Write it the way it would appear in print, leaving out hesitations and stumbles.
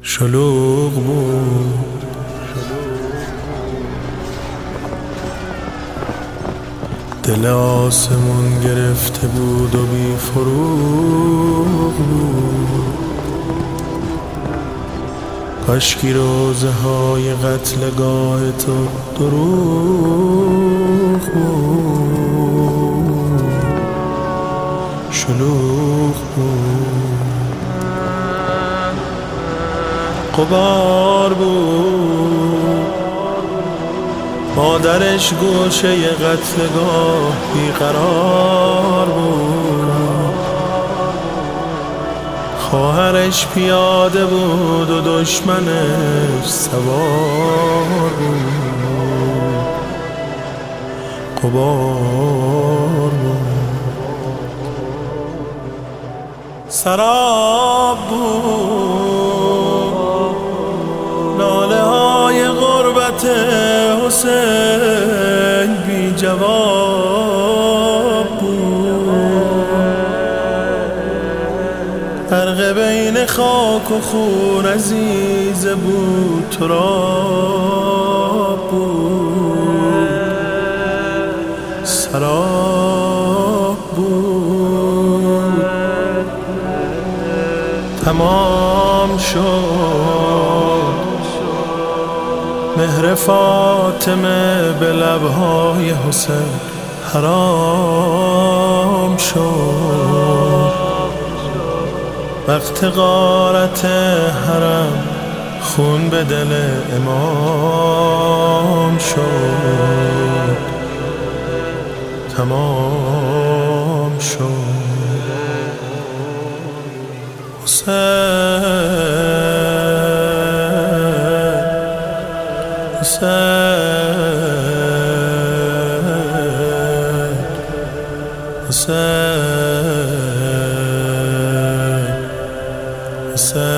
شلوغ بود، دل آسمون گرفته بود و بی فروغ بود. کاشکی روزه های قتلگاه تو دروغ بود. شلوغ بود، غبار بود، مادرش گوشه قتلگاه بیقرار بود. خواهرش پیاده بود و دشمنش سوار بود. غبار بود، سراب بود، ناله های غربت حسین بی جواب بود. غرق بین خاک و خون عزیز بود، تراب بود، سراب بود. تمام شد مهر فاطمه به لبهای حسین، حرام شد وقت غارت حرم، خون به دل امام شد. تمام شد Hussein, Hussein, Hussein.